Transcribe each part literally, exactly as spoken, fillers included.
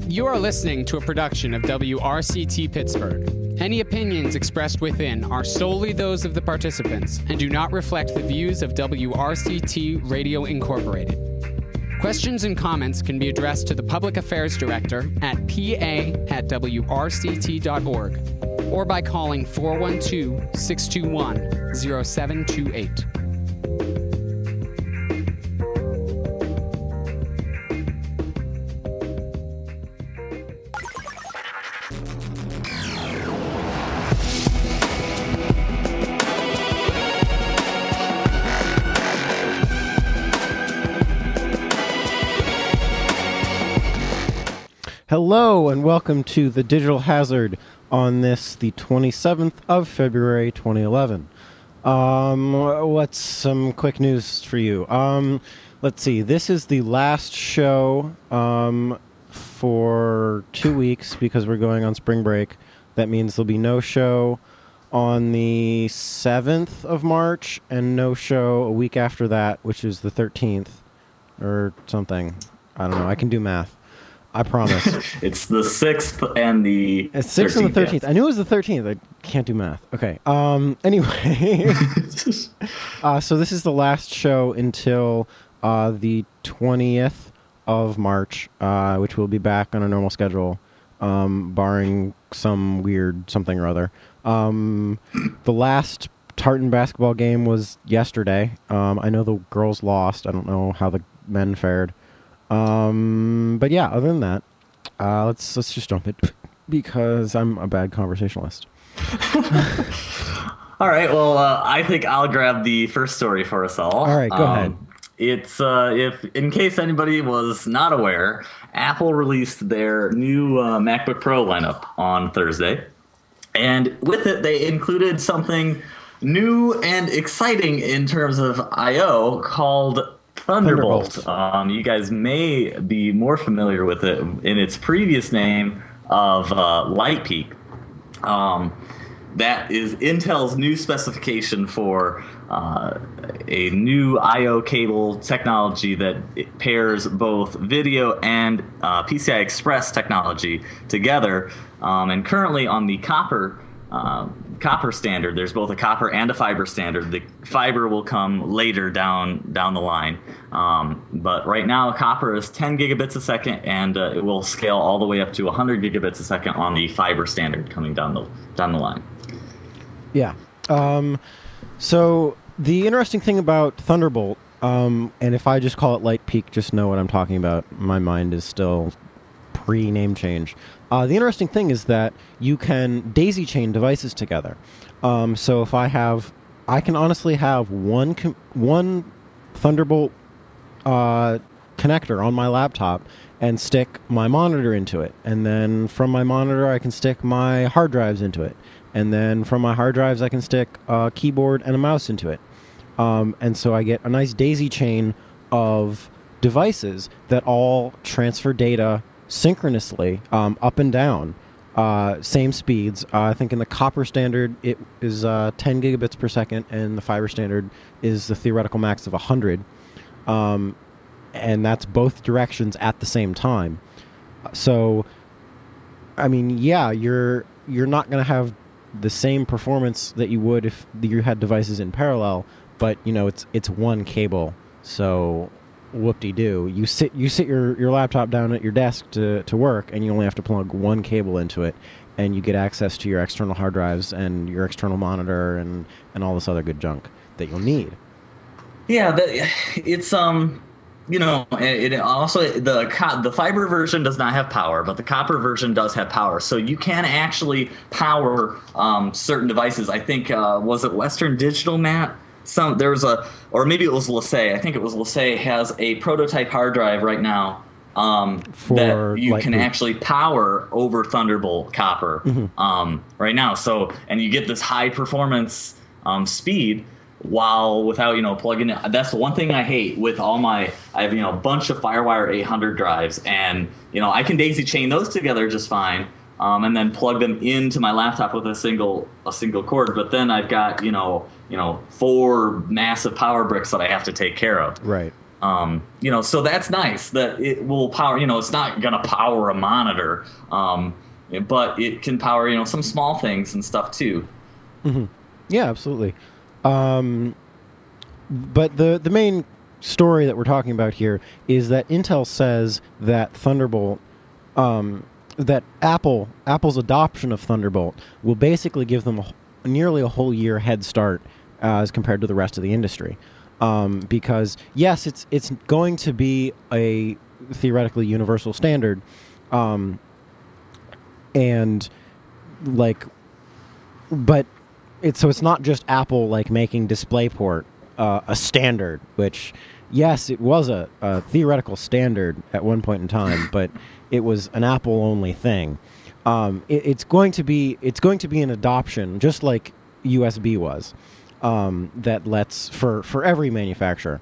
You are listening to a production of W R C T Pittsburgh. Any opinions expressed within are solely those of the participants and do not reflect the views of W R C T Radio Incorporated. Questions and comments can be addressed to the Public Affairs Director at p a at w r c t dot org or by calling four one two, six two one, zero seven two eight. Hello and welcome to The Digital Hazard on this, the twenty-seventh of February, twenty eleven. Um, what's some quick news for you? Um, let's see, this is the last show um, for two weeks because we're going on spring break. That means there'll be no show on the seventh of March and no show a week after that, which is the thirteenth or something. I don't know, I can do math. I promise. It's the sixth and the It's sixth and the thirteenth. Yes. I knew it was the thirteenth. I can't do math. Okay. Um. Anyway, uh, so this is the last show until uh, the twentieth of March, uh, which we'll be back on a normal schedule, um, barring some weird something or other. Um, the last Tartan basketball game was yesterday. Um, I know the girls lost. I don't know how the men fared. Um, but yeah, other than that, uh, let's let's just jump it because I'm a bad conversationalist. All right. Well, uh, I think I'll grab the first story for us all. All right, go um, ahead. It's uh, if in case anybody was not aware, Apple released their new uh, MacBook Pro lineup on Thursday, and with it they included something new and exciting in terms of I O called Thunderbolt. Thunderbolt. Um, you guys may be more familiar with it in its previous name of uh, Lightpeak. Um, that is Intel's new specification for uh, a new I O cable technology that it pairs both video and uh, P C I Express technology together. Um, and currently on the copper uh, copper standard, there's both a copper and a fiber standard. The fiber will come later down down the line, um, but right now copper is ten gigabits a second, and uh, it will scale all the way up to one hundred gigabits a second on the fiber standard coming down the down the line. Yeah. Um, so the interesting thing about Thunderbolt, um, and if I just call it Lightpeak, just know what I'm talking about. My mind is still pre-name change. Uh, the interesting thing is that you can daisy chain devices together. Um, so if I have, I can honestly have one com- one Thunderbolt uh, connector on my laptop and stick my monitor into it. And then from my monitor, I can stick my hard drives into it. And then from my hard drives, I can stick a keyboard and a mouse into it. Um, and so I get a nice daisy chain of devices that all transfer data synchronously, um, up and down, uh, same speeds. Uh, I think in the copper standard it is uh, ten gigabits per second, and the fiber standard is the theoretical max of one hundred. Um, and that's both directions at the same time. So, I mean, yeah, you're you're not going to have the same performance that you would if you had devices in parallel, but you know it's it's one cable, so whoop-de-doo. You sit you sit your, your laptop down at your desk to, to work, and you only have to plug one cable into it, and you get access to your external hard drives and your external monitor and, and all this other good junk that you'll need. Yeah, the, it's um, you know, it, it also the co- the fiber version does not have power, but the copper version does have power. So you can actually power um, certain devices. I think uh, was it Western Digital, Matt? Some there's a, or maybe it was LaSalle. I think it was LaSalle has a prototype hard drive right now um, that you can Lightpeak. actually power over Thunderbolt copper Mm-hmm. um, right now. So and you get this high performance um, speed while without you know plugging it. That's the one thing I hate with all my. I have you know a bunch of FireWire eight hundred drives, and you know I can daisy chain those together just fine. Um, and then plug them into my laptop with a single a single cord. But then I've got you know you know four massive power bricks that I have to take care of. Right. Um, you know, so that's nice that it will power. You know, it's not gonna power a monitor, um, but it can power, you know, some small things and stuff too. Mm-hmm. Yeah, absolutely. Um, but the the main story that we're talking about here is that Intel says that Thunderbolt, um, that Apple Apple's adoption of Thunderbolt will basically give them a, nearly a whole year head start uh, as compared to the rest of the industry. Um, because yes, it's it's going to be a theoretically universal standard, um, and like, but it's so it's not just Apple like making DisplayPort uh, a standard. Which, yes, it was a, a theoretical standard at one point in time, but it was an Apple only thing. Um, it, it's going to be it's going to be an adoption, just like U S B was. Um, that lets for, for every manufacturer,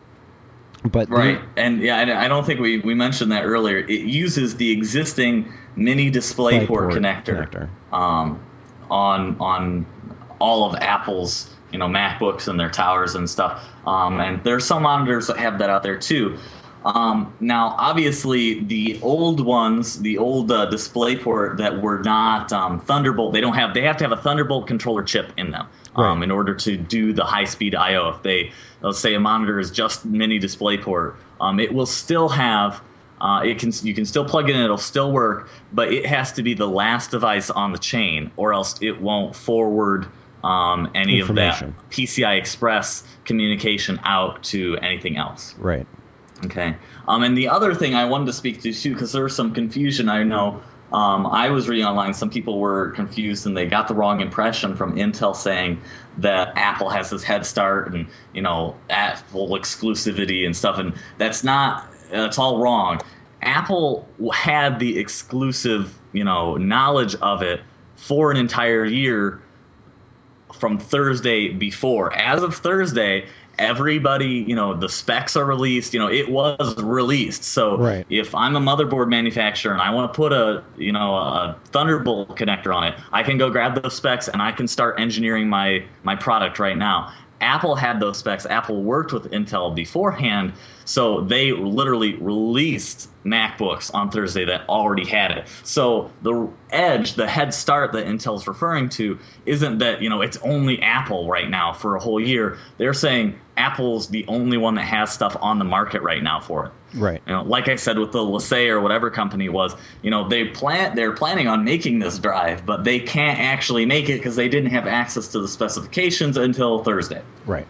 but right, the, and yeah, I, I don't think we, we mentioned that earlier. It uses the existing mini DisplayPort connector, connector. Um, on on all of Apple's you know MacBooks and their towers and stuff. Um, and there's some monitors that have that out there too. Um, now, obviously, the old ones, the old uh, DisplayPort that were not um, Thunderbolt, they don't have. They have to have a Thunderbolt controller chip in them um, right. in order to do the high-speed I O. If they, let's say, a monitor is just mini DisplayPort, um, it will still have. Uh, it can you can still plug it in. It'll still work, but it has to be the last device on the chain, or else it won't forward um, any of that P C I Express communication out to anything else. Right. Okay. Um, and the other thing I wanted to speak to, too, because there was some confusion. I know um, I was reading online. Some people were confused, and they got the wrong impression from Intel saying that Apple has this head start and, you know, Apple exclusivity and stuff. And that's not – that's all wrong. Apple had the exclusive, you know, knowledge of it for an entire year from Thursday before. As of Thursday – everybody, you know, the specs are released, you know, it was released. So right. if I'm a motherboard manufacturer and I want to put a, you know, a Thunderbolt connector on it, I can go grab those specs and I can start engineering my, my product right now. Apple had those specs. Apple worked with Intel beforehand, so they literally released MacBooks on Thursday that already had it. So the edge, the head start that Intel's referring to isn't that, you know, it's only Apple right now for a whole year. They're saying Apple's the only one that has stuff on the market right now for it. Right. You know, like I said with the Lasay or whatever company it was, you know, they plan they're planning on making this drive, but they can't actually make it because they didn't have access to the specifications until Thursday. Right.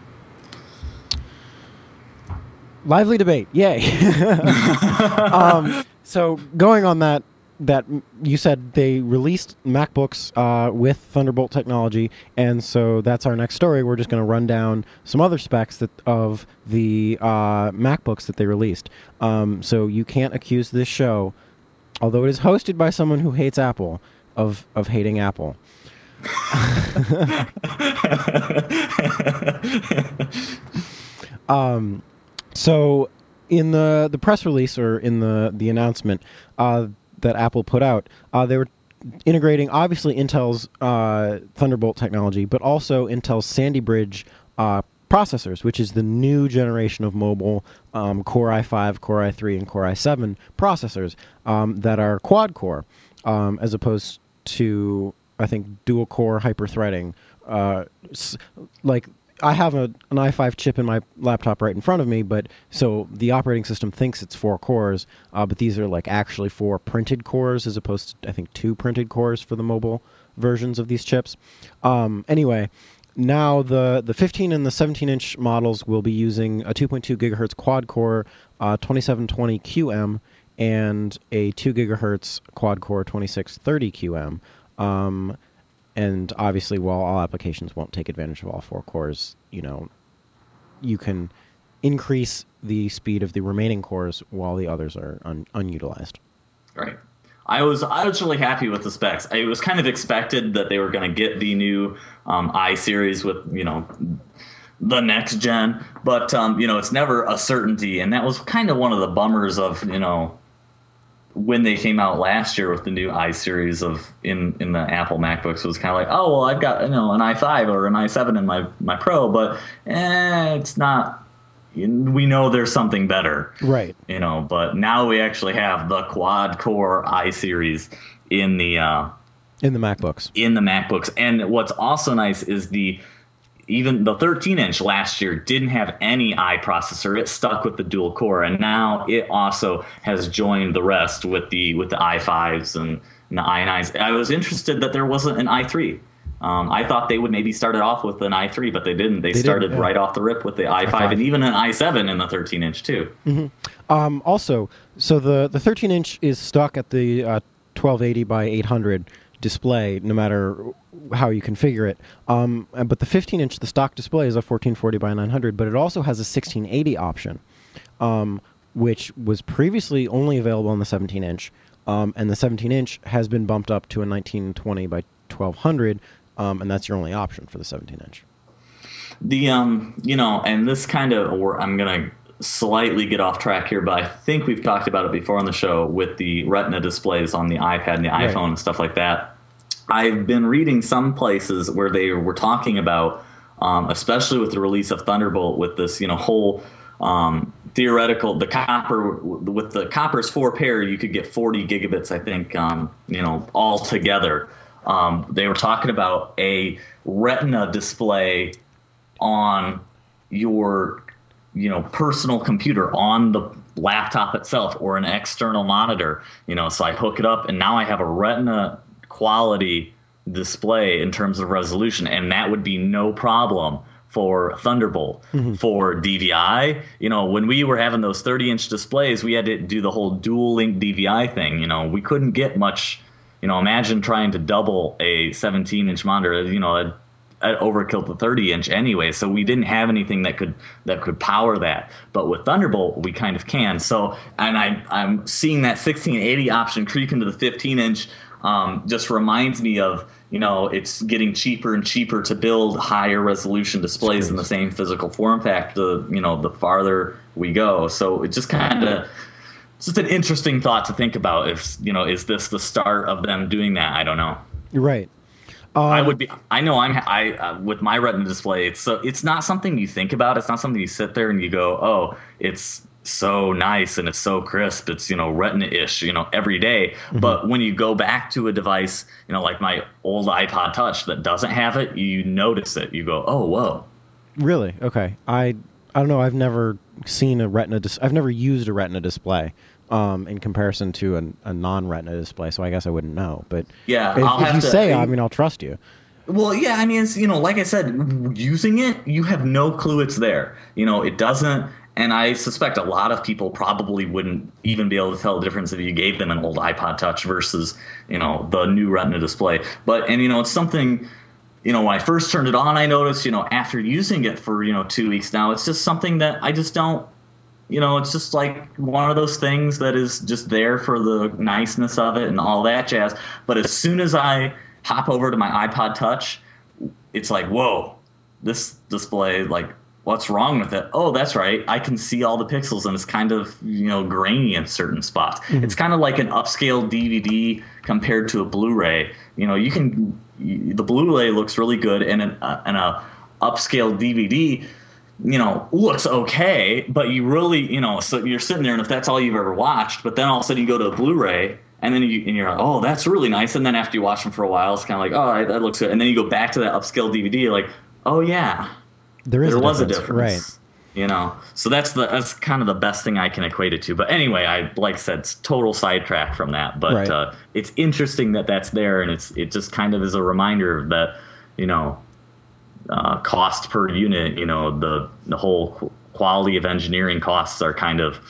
Lively debate. Yay. um, so going on that, that you said they released MacBooks uh, with Thunderbolt technology, and so that's our next story. We're just going to run down some other specs that of the uh, MacBooks that they released. Um, so you can't accuse this show, although it is hosted by someone who hates Apple, of of hating Apple. um. So in the, the press release or in the, the announcement uh, that Apple put out, uh, they were integrating, obviously, Intel's uh, Thunderbolt technology, but also Intel's Sandy Bridge uh, processors, which is the new generation of mobile um, Core i five, Core i three, and Core i seven processors um, that are quad-core, um, as opposed to, I think, dual-core hyper-threading. Uh, like... I have a, an i five chip in my laptop right in front of me, but so the operating system thinks it's four cores, uh, but these are like actually four printed cores as opposed to, I think, two printed cores for the mobile versions of these chips. Um, anyway, now the, the fifteen and the seventeen inch models will be using a two point two gigahertz quad-core uh, twenty-seven twenty Q M and a two gigahertz quad-core twenty-six thirty Q M. Um, And obviously, while all applications won't take advantage of all four cores, you know, you can increase the speed of the remaining cores while the others are un- unutilized. Right. I was I was really happy with the specs. It was kind of expected that they were going to get the new um, i series with, you know, the next gen, but um, you know, it's never a certainty, and that was kind of one of the bummers of, you know, when they came out last year with the new i series of in, in the Apple MacBooks. It was kind of like, oh, well, I've got, you know, an i five or an i seven in my, my Pro, but eh, it's not we know there's something better. Right. You know, but now we actually have the quad core iSeries in the uh, in the MacBooks. In the MacBooks. And what's also nice is the even the thirteen inch last year didn't have any iProcessor. It stuck with the dual core, and now it also has joined the rest with the with the i fives and, and the i nines. I was interested that there wasn't an i three. Um, I thought they would maybe start it off with an i three, but they didn't. They, they started did, yeah. right off the rip with the i five, i five and even an i seven in the thirteen inch too. Mm-hmm. Um, also, so the the thirteen inch is stuck at the uh, twelve eighty by eight hundred display, no matter how you configure it. Um, but the fifteen inch, the stock display, is a fourteen forty by nine hundred, but it also has a sixteen eighty option, um, which was previously only available on the seventeen inch, um, and the seventeen inch has been bumped up to a nineteen twenty by twelve hundred. Um, and that's your only option for the seventeen inch. The um, you know, and this kind of, or I'm gonna slightly get off track here, but I think we've talked about it before on the show with the Retina displays on the iPad and the iPhone right. and stuff like that. I've been reading some places where they were talking about, um, especially with the release of Thunderbolt, with this, you know, whole um, theoretical, the copper with the Copper's four pair, you could get forty gigabits, I think, um, you know, all together. Um, they were talking about a Retina display on your, you know, personal computer, on the laptop itself, or an external monitor. You know, so I hook it up, and now I have a Retina quality display in terms of resolution, and that would be no problem for Thunderbolt. Mm-hmm. For D V I, you know, when we were having those thirty inch displays, we had to do the whole dual link D V I thing. You know, we couldn't get much. You know, imagine trying to double a seventeen inch monitor. You know, it, it overkilled the thirty inch anyway. So we didn't have anything that could that could power that. But with Thunderbolt, we kind of can. So, and I I'm seeing that sixteen eighty option creep into the fifteen inch. Um, just reminds me of, you know, it's getting cheaper and cheaper to build higher resolution displays in the same physical form factor. You know, the farther we go. So it just kind of. It's just an interesting thought to think about. If, you know, is this the start of them doing that? I don't know. You're right. Um, I would be. I know I'm. I uh, with my Retina display. It's so. It's not something you think about. It's not something you sit there and you go, oh, it's so nice and it's so crisp. It's, you know, Retina-ish, you know, every day. Mm-hmm. But when you go back to a device, you know, like my old iPod Touch that doesn't have it, you notice it. You go, oh, whoa. Really? Okay. I. I don't know. I've never seen a Retina. Dis- I've never used a Retina display. Um, in comparison to a, a non-Retina display, so I guess I wouldn't know. But yeah, if, I'll if have you to, say, I mean, I'll trust you. Well, yeah, I mean, it's, you know, like I said, using it, you have no clue it's there. You know, it doesn't, and I suspect a lot of people probably wouldn't even be able to tell the difference if you gave them an old iPod Touch versus, you know, the new Retina display. But, and, you know, it's something, you know, when I first turned it on, I noticed, you know, after using it for, you know, two weeks now, it's just something that I just don't, you know, it's just like one of those things that is just there for the niceness of it and all that jazz. But as soon as I hop over to my iPod Touch, it's like, whoa, this display, like, what's wrong with it? Oh, that's right. I can see all the pixels, and it's kind of, you know, grainy in certain spots. Mm-hmm. It's kind of like an upscale D V D compared to a Blu-ray. You know, you can, the Blu-ray looks really good, and an uh, and a upscale D V D, you know, looks okay, but you really, you know, so you're sitting there, and if that's all you've ever watched, but then all of a sudden you go to a Blu-ray, and then you, and you're like, oh, that's really nice, and then after you watch them for a while, it's kind of like, oh, that looks good, and then you go back to that upscale D V D, you're like, oh yeah, there is there a was difference. a difference, right? You know, so that's the that's kind of the best thing I can equate it to. But anyway, I like I said, it's total sidetrack from that, but right. uh, it's interesting that that's there, and it's it just kind of is a reminder that, you know. Uh, cost per unit, you know, the the whole quality of engineering costs are kind of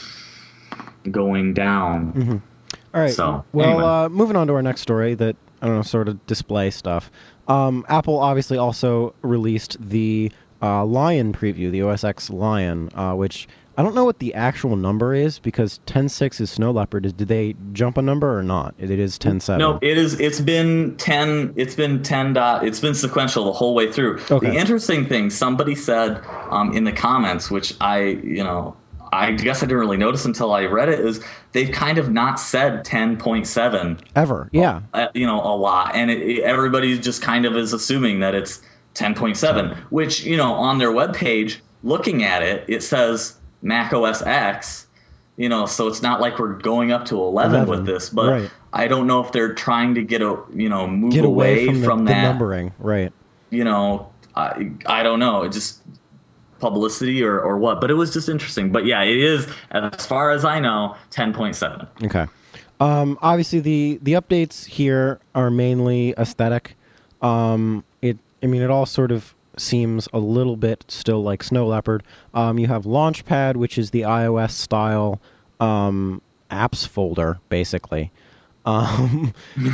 going down. Mm-hmm. All right. So, well, anyway. uh, moving on to our next story that, I don't know, sort of display stuff. Um, Apple obviously also released the uh, Lion preview, the O S X Lion, uh, which I don't know what the actual number is because ten point six is Snow Leopard. Is, did they jump a number or not? It, it is ten point seven. No, it is. It's been ten. It's been ten. Dot, it's been sequential the whole way through. Okay. The interesting thing somebody said um, in the comments, which I, you know, I guess I didn't really notice until I read it, is they've kind of not said ten point seven ever. Yeah, uh, you know, a lot, and it, it, everybody just kind of is assuming that it's ten point seven, which, you know, on their webpage, looking at it, it says Mac O S X, you know, so it's not like we're going up to eleven, eleven with this, but right. I don't know if they're trying to get a, you know, move get away, away from, the, from the that numbering, right? You know, I I don't know, it just publicity or or what, but it was just interesting. But yeah, it is, as far as I know, ten point seven. Okay. Um, obviously, the the updates here are mainly aesthetic. Um, it, I mean, it all sort of seems a little bit still like Snow Leopard. Um, you have Launchpad, which is the iOS style um, apps folder, basically. Um,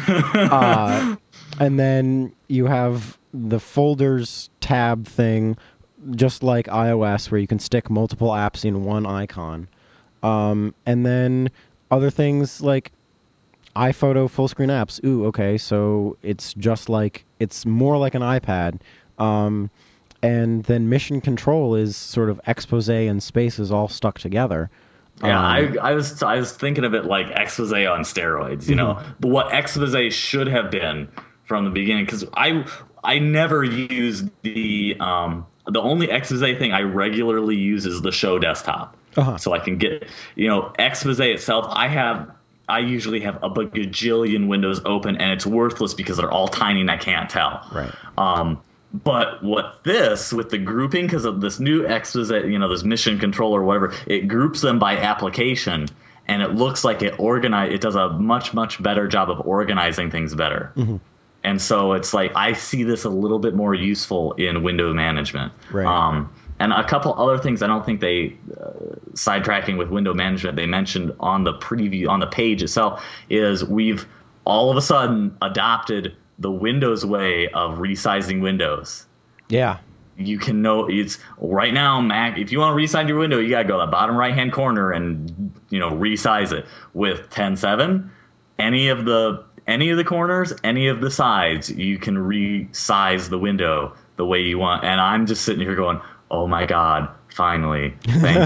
uh, and then you have the folders tab thing, just like iOS, where you can stick multiple apps in one icon. Um, and then other things like iPhoto full screen apps. Ooh, okay, so it's just like, it's more like an iPad. Um, and then Mission Control is sort of expose and spaces all stuck together. Yeah, um, I, I was I was thinking of it like expose on steroids, you know, mm-hmm. but what expose should have been from the beginning, because I I never use the um the only expose thing I regularly use is the show desktop, uh-huh. so I can get, you know, expose itself. I have. I usually have a bajillion windows open, and it's worthless because they're all tiny and I can't tell. Right. Um, but what this, with the grouping, because of this new expose, you know, this Mission Control or whatever, it groups them by application, and it looks like it organize. It does a much, much better job of organizing things better. Mm-hmm. And so it's like I see this a little bit more useful in window management. Right. Um, and a couple other things I don't think they, uh, sidetracking with window management, they mentioned on the preview, on the page itself, is we've all of a sudden adopted the Windows way of resizing windows. Yeah. You can know it's right now, Mac, if you want to resize your window, you got to go to the bottom right-hand corner and, you know, resize it. With ten seven, any of the any of the corners, any of the sides, you can resize the window the way you want. And I'm just sitting here going, oh my God, finally, thank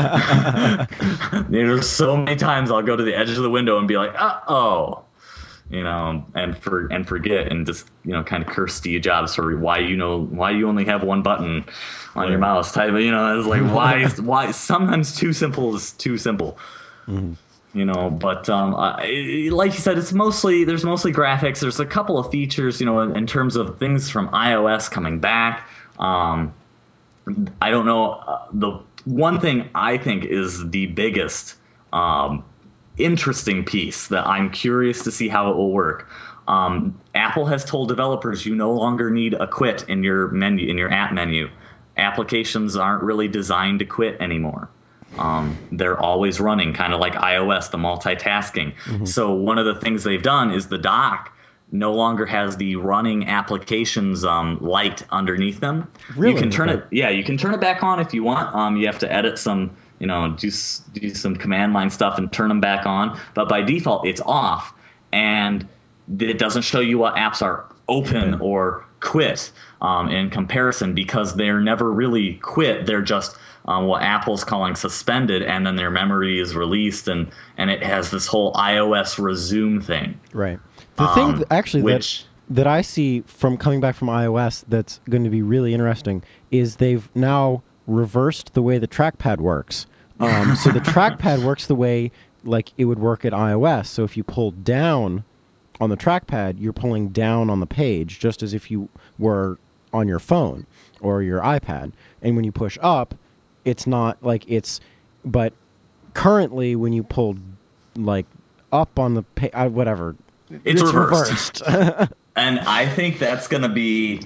you. There's so many times I'll go to the edge of the window and be like, uh-oh, you know, and for and forget and just, you know, kind of curse Steve Jobs for why, you know, why you only have one button on right. your mouse type. You know, it's like, why, is, why, sometimes too simple is too simple. Mm-hmm. You know, but um, I, like you said, it's mostly, there's mostly graphics. There's a couple of features, you know, in, in terms of things from iOS coming back. Um, I don't know. Uh, the one thing I think is the biggest um, interesting piece that I'm curious to see how it will work. Um, Apple has told developers you no longer need a quit in your menu, in your app menu. Applications aren't really designed to quit anymore. Um, they're always running, kind of like iOS, the multitasking. Mm-hmm. So one of the things they've done is the dock no longer has the running applications um, light underneath them. Really? You can turn okay. it, yeah, you can turn it back on if you want. Um, you have to edit some, you know, do do some command line stuff and turn them back on. But by default, it's off, and it doesn't show you what apps are open okay. or quit um, in comparison, because they're never really quit. They're just um, what Apple's calling suspended, and then their memory is released, and and it has this whole iOS resume thing. Right. The thing um, that actually which, that, that I see from coming back from iOS that's going to be really interesting is they've now reversed the way the trackpad works. Um, so the trackpad works the way like it would work at iOS. So if you pull down on the trackpad, you're pulling down on the page, just as if you were on your phone or your iPad. And when you push up, it's not like it's, but currently when you pull like up on the page, uh, whatever, It's, it's reversed. reversed. And I think that's going to be,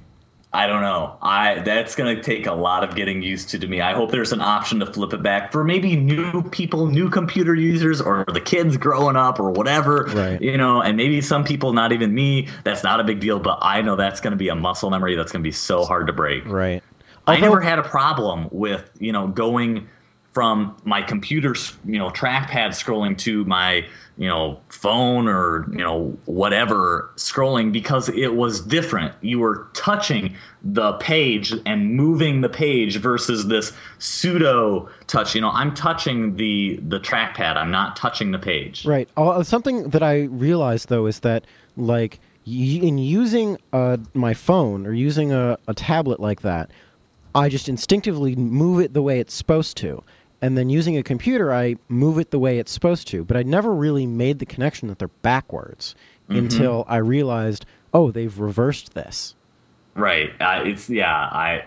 I don't know. I That's going to take a lot of getting used to to me. I hope there's an option to flip it back for maybe new people, new computer users, or the kids growing up or whatever. Right. You know, and maybe some people, not even me, that's not a big deal. But I know that's going to be a muscle memory that's going to be so hard to break. Right. I Although, never had a problem with, you know, going from my computer, you know, trackpad scrolling to my, you know, phone or, you know, whatever scrolling, because it was different. You were touching the page and moving the page versus this pseudo touch. You know, I'm touching the the trackpad. I'm not touching the page. Right. Uh, something that I realized, though, is that, like, y- in using uh, my phone or using a, a tablet like that, I just instinctively move it the way it's supposed to. And then using a computer, I move it the way it's supposed to. But I never really made the connection that they're backwards mm-hmm. until I realized, oh, they've reversed this. Right. Uh, it's yeah. I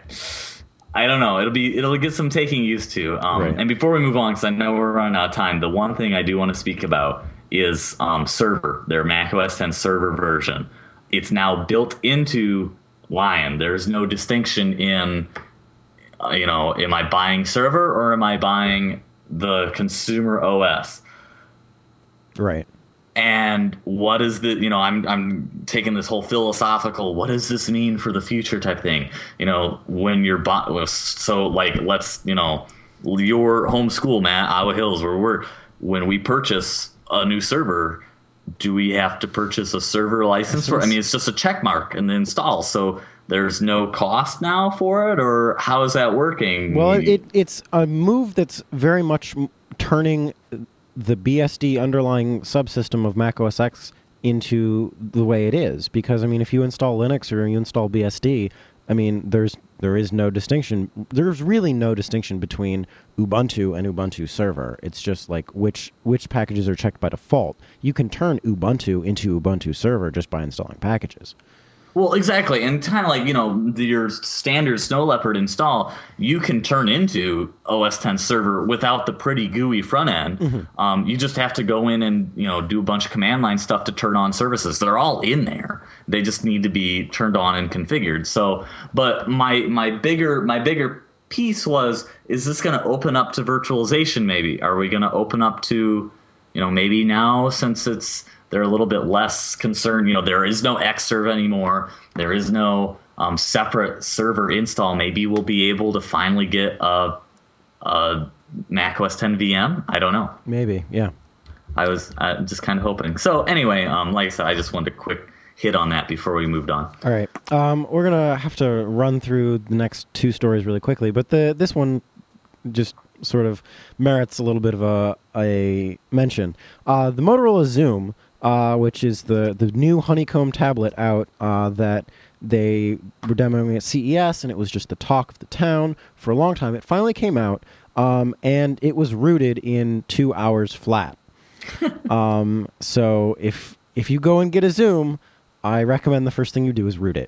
I don't know. It'll be it'll get some taking used to. Um, right. And before we move on, because I know we're running out of time, the one thing I do want to speak about is um, Server, their Mac O S ten Server version. It's now built into Lion. There's no distinction in. You know, am I buying server or am I buying the consumer O S? Right. And what is the, you know, I'm I'm taking this whole philosophical, what does this mean for the future type thing? You know, when you're, bu- so like, let's, you know, your home school, Matt, Iowa Hills, where we're, when we purchase a new server, do we have to purchase a server license for it? I mean, it's just a check mark and the install. So there's no cost now for it, or how is that working? Well, it it's a move that's very much turning the B S D underlying subsystem of Mac O S X into the way it is. Because, I mean, if you install Linux or you install B S D, I mean, there's there is no distinction. There's really no distinction between Ubuntu and Ubuntu Server. It's just like which which packages are checked by default. You can turn Ubuntu into Ubuntu Server just by installing packages. Well, exactly. And kind of like, you know, the, your standard Snow Leopard install, you can turn into O S ten Server without the pretty gooey front end. Mm-hmm. Um, you just have to go in and, you know, do a bunch of command line stuff to turn on services. They're all in there. They just need to be turned on and configured. So, but my my bigger my bigger piece was, is this going to open up to virtualization maybe? Are we going to open up to, you know, maybe now since it's, they're a little bit less concerned. You know, there is no Xserve anymore. There is no um, separate server install. Maybe we'll be able to finally get a, a Mac O S ten V M. I don't know. Maybe, yeah. I was uh, just kind of hoping. So anyway, um, like I said, I just wanted a quick hit on that before we moved on. All right. Um, we're going to have to run through the next two stories really quickly, but the this one just sort of merits a little bit of a, a mention. Uh, the Motorola Xoom, Uh, which is the, the new Honeycomb tablet out uh, that they were demoing at C E S, and it was just the talk of the town for a long time. It finally came out, um, and it was rooted in two hours flat. um, so if if you go and get a Xoom, I recommend the first thing you do is root it.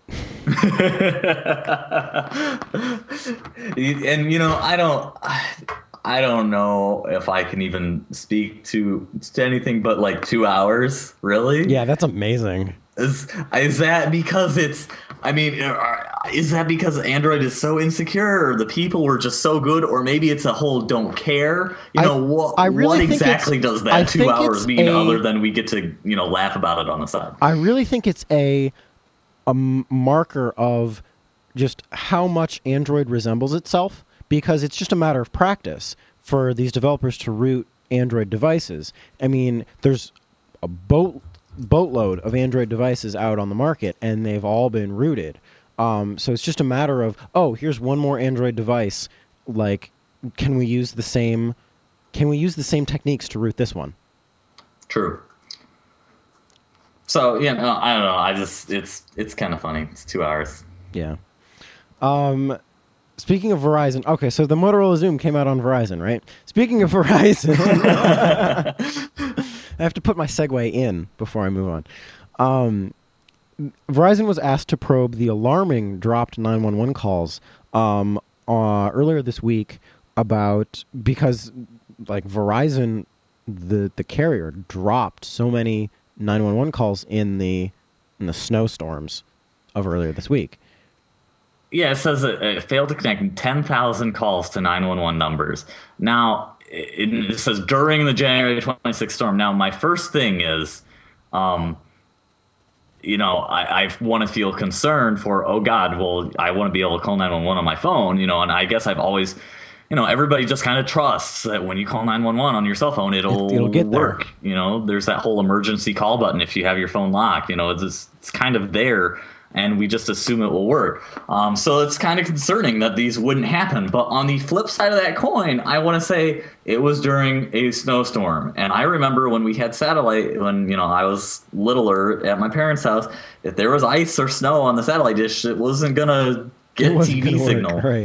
And, you know, I don't... I, I don't know if I can even speak to to anything but like two hours, really. Yeah, that's amazing. Is, is that because it's, I mean, is that because Android is so insecure or the people were just so good, or maybe it's a whole don't care? You know, I, what, I really what exactly does that I two hours mean a, other than we get to, you know, laugh about it on the side? I really think it's a a marker of just how much Android resembles itself. Because it's just a matter of practice for these developers to root Android devices. I mean, there's a boat boatload of Android devices out on the market, and they've all been rooted. Um, so it's just a matter of, oh, here's one more Android device. Like, can we use the same? Can we use the same techniques to root this one? True. So yeah, no, I don't know. I just it's it's kind of funny. It's two hours. Yeah. Um. Speaking of Verizon, okay, so the Motorola Xoom came out on Verizon, right? Speaking of Verizon, I have to put my segue in before I move on. Um, Verizon was asked to probe the alarming dropped nine one one calls um, uh, earlier this week about, because like Verizon, the the carrier, dropped so many nine one one calls in the in the snowstorms of earlier this week. Yeah, it says it, it failed to connect ten thousand calls to nine one one numbers. Now, it, it says during the January twenty-sixth storm. Now, my first thing is, um, you know, I, I want to feel concerned for, oh, God, well, I want to be able to call nine one one on my phone, you know, and I guess I've always, you know, everybody just kind of trusts that when you call nine one one on your cell phone, it'll, it'll get work. There. You know, there's that whole emergency call button if you have your phone locked, you know, it's, just, it's kind of there. And we just assume it will work. Um, so it's kind of concerning that these wouldn't happen. But on the flip side of that coin, I want to say it was during a snowstorm. And I remember when we had satellite, when, you know, I was littler at my parents' house, if there was ice or snow on the satellite dish, it wasn't going to get a T V signal. Work, right.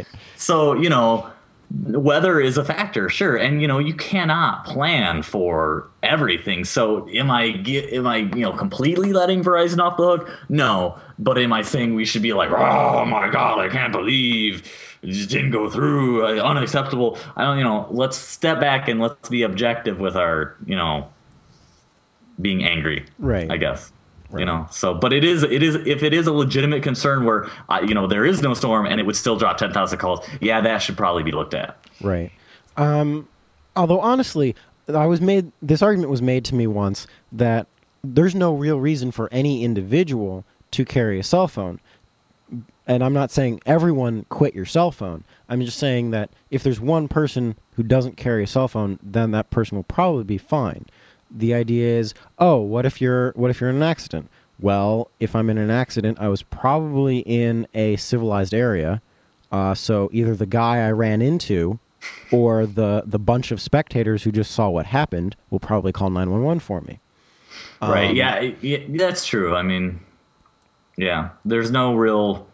So, you know, weather is a factor, sure, and you know you cannot plan for everything. So am I am I you know completely letting Verizon off the hook? No, but am I saying we should be like, oh my god, I can't believe it just didn't go through, uh, unacceptable? I don't, you know, let's step back and let's be objective with our, you know, being angry, right? I guess. Right. You know, so, but it is, it is, if it is a legitimate concern where, uh, you know, there is no storm and it would still drop ten thousand calls, yeah, that should probably be looked at. Right. Um, although, honestly, I was made, this argument was made to me once that there's no real reason for any individual to carry a cell phone. And I'm not saying everyone quit your cell phone. I'm just saying that if there's one person who doesn't carry a cell phone, then that person will probably be fine. The idea is, oh, what if you're what if you're in an accident? Well, if I'm in an accident, I was probably in a civilized area. Uh, so either the guy I ran into or the, the bunch of spectators who just saw what happened will probably call nine one one for me. Right, Um, yeah, yeah, that's true. I mean, yeah, there's no real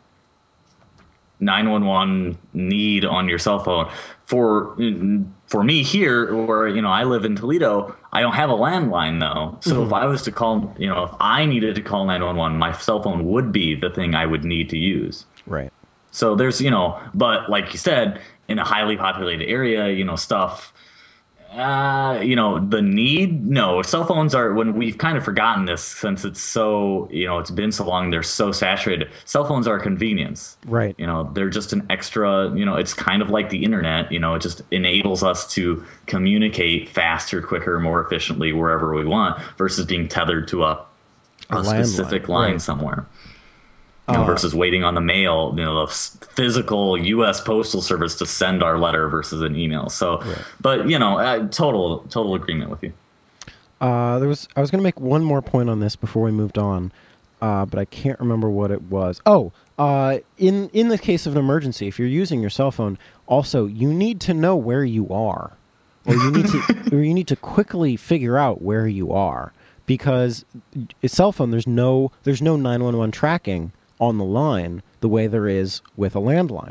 nine one one need on your cell phone. For for me here, where, you know, I live in Toledo, I don't have a landline, though. So Mm-hmm. if I was to call, you know, if I needed to call nine one one, my cell phone would be the thing I would need to use. Right. So there's, you know, but like you said, in a highly populated area, you know, stuff, uh, you know, the need, no, cell phones are, when we've kind of forgotten this since it's so, you know, it's been so long, they're so saturated. Cell phones are a convenience. Right. You know, they're just an extra, you know, it's kind of like the internet, you know, it just enables us to communicate faster, quicker, more efficiently wherever we want versus being tethered to a, a, A specific landline, line right. somewhere. You know, Uh, versus waiting on the mail, you know, the s- physical U S Postal Service to send our letter versus an email. So, Right. but you know, uh, total total agreement with you. Uh, there was I was going to make one more point on this before we moved on, uh, but I can't remember what it was. Oh, uh, in in the case of an emergency, if you're using your cell phone, also you need to know where you are, or you need to or you need to quickly figure out where you are, because a cell phone, there's no there's no nine one one tracking on the line the way there is with a landline.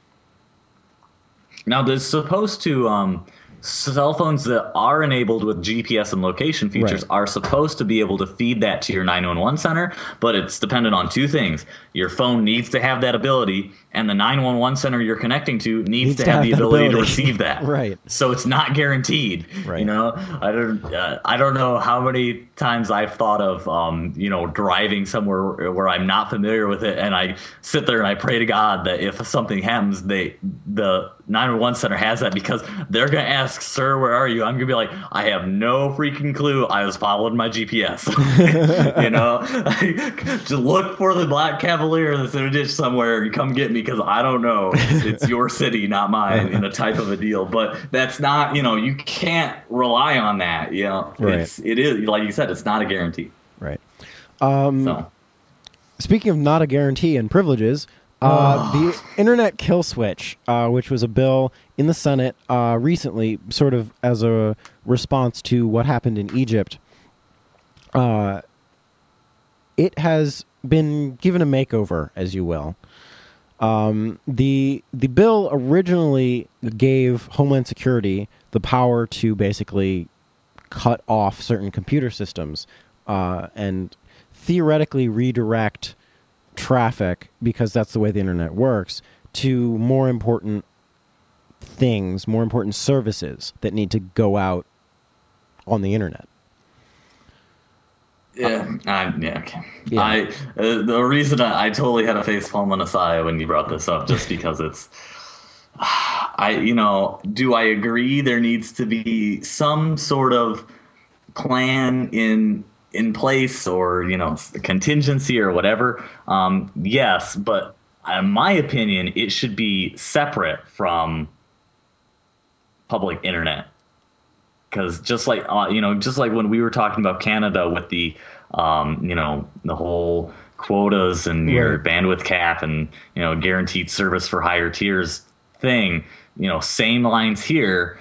Now, there's supposed to um, cell phones that are enabled with G P S and location features Right. are supposed to be able to feed that to your nine one one center, but it's dependent on two things. Your phone needs to have that ability, and the nine one one center you're connecting to needs, Needs to, to have, have the that ability, ability. to receive that. Right. So it's not guaranteed. Right. You know, I don't, uh, I don't know how many times I've thought of, um, you know, driving somewhere where I'm not familiar with it, and I sit there and I pray to God that if something happens, they the nine one one center has that, because they're gonna ask, "Sir, where are you?" I'm gonna be like, "I have no freaking clue. I was following my G P S." You know, just look for the black Cavalier that's in a ditch somewhere and come get me, because I don't know. It's your city, not mine, in a type of a deal. But that's not, you know, you can't rely on that. You know, Right. it's it is like you said, it's not a guarantee. Right. Um, So Speaking of not a guarantee and privileges, uh, the Internet Kill Switch, uh, which was a bill in the Senate uh, recently, sort of as a response to what happened in Egypt, uh, it has been given a makeover, as you will. Um, the the bill originally gave Homeland Security the power to basically cut off certain computer systems uh, and theoretically redirect traffic, because that's the way the internet works, to more important things, more important services that need to go out on the internet. yeah, I, yeah, okay. Yeah. I uh, the reason I, I totally had a face palm on a sigh when you brought this up, just because it's. I, you know, do I agree there needs to be some sort of plan in in place, or, you know, contingency or whatever? Um, yes, but in my opinion, it should be separate from public internet. Because just like, uh, you know, just like when we were talking about Canada with the, um, you know, the whole quotas and your Right. bandwidth cap and, you know, guaranteed service for higher tiers thing, you know, same lines here.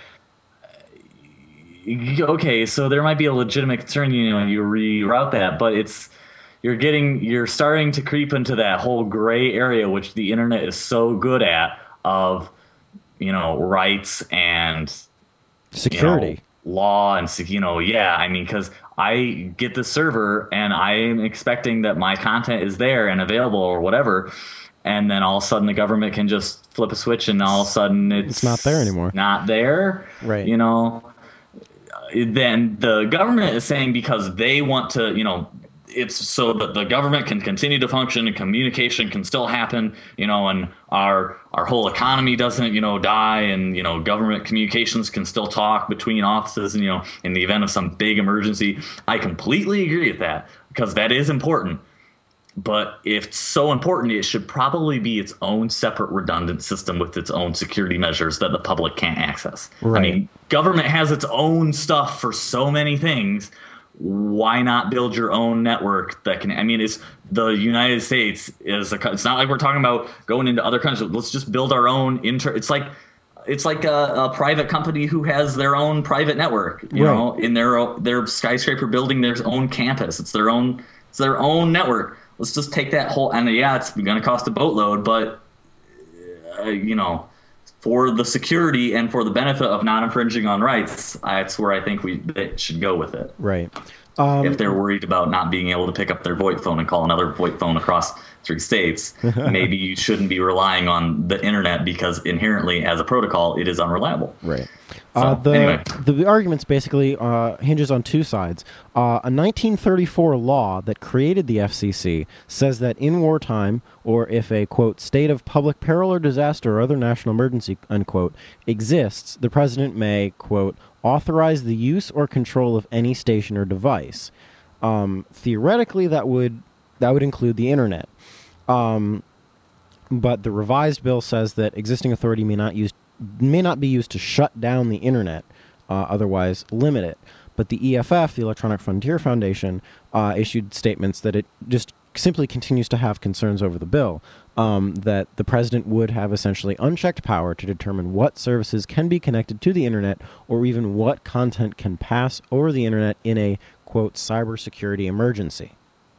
Okay, so there might be a legitimate concern, you know, you reroute that, but it's, you're getting, you're starting to creep into that whole gray area, which the internet is so good at, of you know, rights and security, you know, law and, you know, yeah, I mean, because I get the server and I'm expecting that my content is there and available or whatever. And then all of a sudden the government can just flip a switch and all of a sudden it's, it's not there anymore. Not there. Right. You know, then the government is saying because they want to, you know, it's so that the government can continue to function and communication can still happen, you know, and our our whole economy doesn't, you know, die, and, you know, government communications can still talk between offices, and, you know, in the event of some big emergency. I completely agree with that because that is important. But if it's so important, it should probably be its own separate redundant system with its own security measures that the public can't access. Right. I mean, government has its own stuff for so many things. Why not build your own network that can, I mean, it's the United States is a, it's not like we're talking about going into other countries. Let's just build our own inter, it's like, it's like a, a private company who has their own private network, you right. know, in their, their skyscraper building, their own campus. It's their own, it's their own network. Let's just take that whole, and yeah, it's going to cost a boatload, but uh, you know, for the security and for the benefit of not infringing on rights, that's where I think we they should go with it. Right. Um, if they're worried about not being able to pick up their VoIP phone and call another VoIP phone across three states, maybe you shouldn't be relying on the internet because inherently, as a protocol, it is unreliable. Right. So, uh, the, anyway. the arguments basically uh, hinges on two sides. Uh, a nineteen thirty-four law that created the F C C says that in wartime, or if a, quote, state of public peril or disaster or other national emergency, unquote, exists, the president may, quote, authorize the use or control of any station or device. Um, theoretically, that would that would include the internet. Um, but the revised bill says that existing authority may not use may not be used to shut down the internet, uh, otherwise limit it. But the E F F, the Electronic Frontier Foundation, uh, issued statements that it just simply continues to have concerns over the bill, um, that the president would have essentially unchecked power to determine what services can be connected to the internet or even what content can pass over the internet in a, quote, cybersecurity emergency.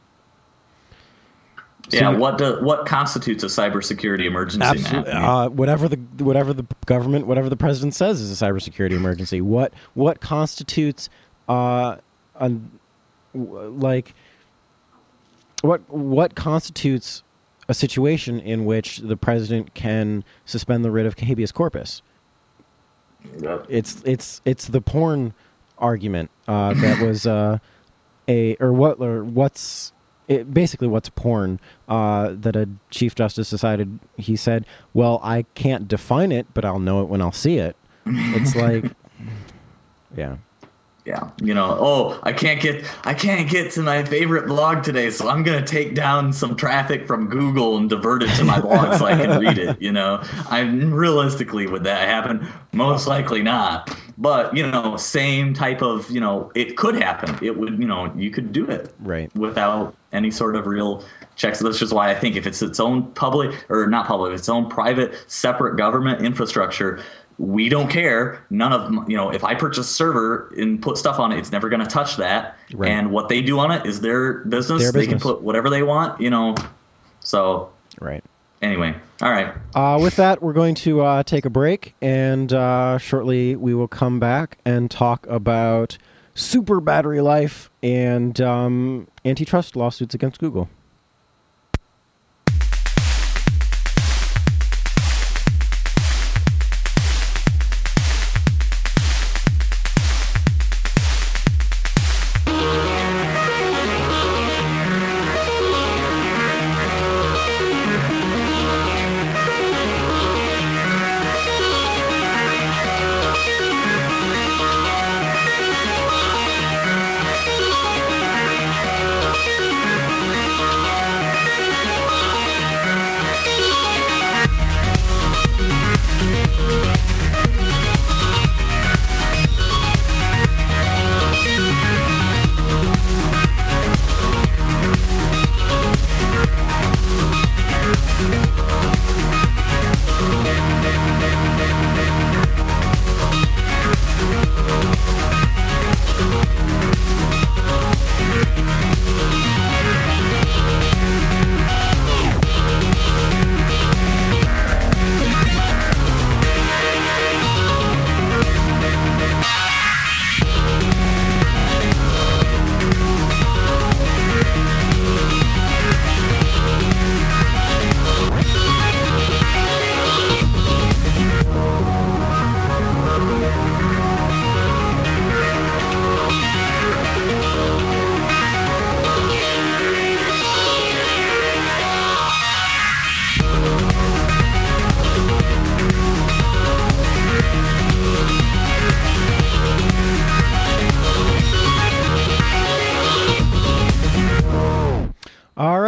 Yeah, So- what do, what constitutes a cybersecurity emergency, Absolutely. Matt? Uh, whatever the whatever the government, whatever the president says is a cybersecurity emergency. What what constitutes uh, a, like what what constitutes a situation in which the president can suspend the writ of habeas corpus? Yep. It's it's it's the porn argument uh, that was uh, a or what or what's. It, basically, what's porn, uh, that a Chief Justice decided, he said, well, I can't define it, but I'll know it when I'll see it. It's like, yeah. Yeah, you know, oh, I can't get I can't get to my favorite blog today, so I'm gonna take down some traffic from Google and divert it to my blog so I can read it. You know, I'm realistically, would that happen? Most likely not. But you know, same type of, you know, it could happen. It would, you know, you could do it Right. without any sort of real checks. So that's just why I think if it's its own public or not public, its own private, separate government infrastructure. We don't care. None of, you know, if I purchase a server and put stuff on it, it's never going to touch that. Right. And what they do on it is their business. Their They can business. put whatever they want, you know. So Right. anyway, all right. Uh, with that, we're going to uh, take a break, and uh, shortly we will come back and talk about super battery life and um, antitrust lawsuits against Google.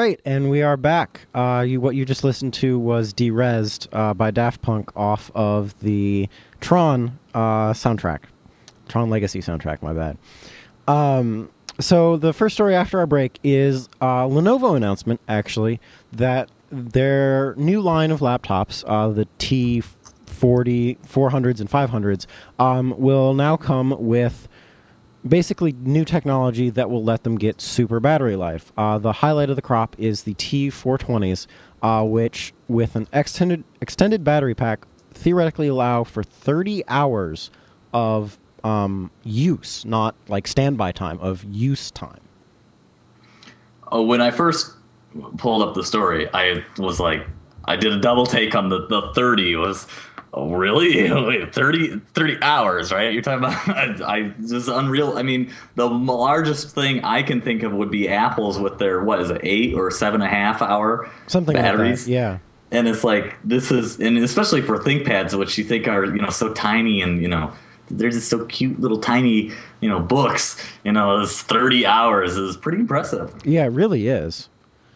right, and we are back. Uh, you, what you just listened to was Derezzed uh, by Daft Punk off of the Tron uh, soundtrack. Tron Legacy soundtrack, my bad. Um, so the first story after our break is a Lenovo announcement, actually, that their new line of laptops, uh, the T forty, four hundreds, and five hundreds, um, will now come with basically new technology that will let them get super battery life. Uh, the highlight of the crop is the T four twenties, uh, which, with an extended extended battery pack, theoretically allow for thirty hours of um, use, not like standby time, of use time. Oh, when I first pulled up the story, I was like, I did a double take on the, the thirty. Was, oh, really? Wait, thirty, thirty hours, right? You're talking about, I, I just unreal. I mean, the largest thing I can think of would be Apple's with their, what is it, eight or seven and a half hour Something batteries. Like that, yeah. And it's like, this is, and especially for ThinkPads, which you think are, you know, so tiny and, you know, they're just so cute little tiny, you know, books, you know, this thirty hours is pretty impressive. Yeah, it really is.